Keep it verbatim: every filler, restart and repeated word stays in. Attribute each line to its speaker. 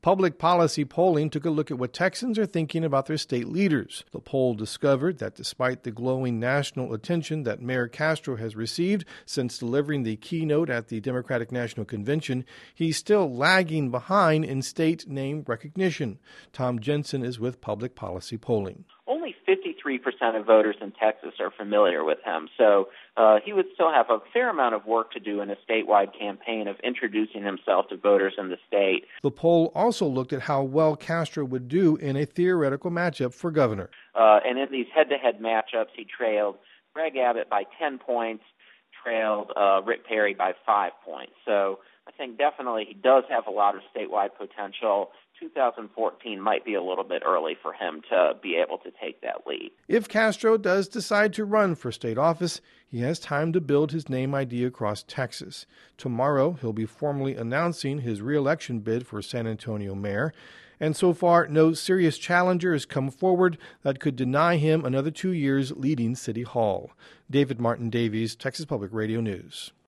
Speaker 1: Public policy polling took a look at what Texans are thinking about their state leaders. The poll discovered that despite the glowing national attention that Mayor Castro has received since delivering the keynote at the Democratic National Convention, he's still lagging behind in state name recognition. Tom Jensen is with Public Policy Polling.
Speaker 2: Only fifty-three percent of voters in Texas are familiar with him, so uh, he would still have a fair amount of work to do in a statewide campaign of introducing himself to voters in the state.
Speaker 1: The poll also looked at how well Castro would do in a theoretical matchup for governor.
Speaker 2: Uh, and in these head-to-head matchups, he trailed Greg Abbott by ten points, trailed uh, Rick Perry by five points. So I think definitely he does have a lot of statewide potential. two thousand fourteen might be a little bit early for him to be able to take that lead.
Speaker 1: If Castro does decide to run for state office, he has time to build his name I D across Texas. Tomorrow, he'll be formally announcing his re-election bid for San Antonio mayor. And so far, no serious challenger has come forward that could deny him another two years leading City Hall. David Martin Davies, Texas Public Radio News.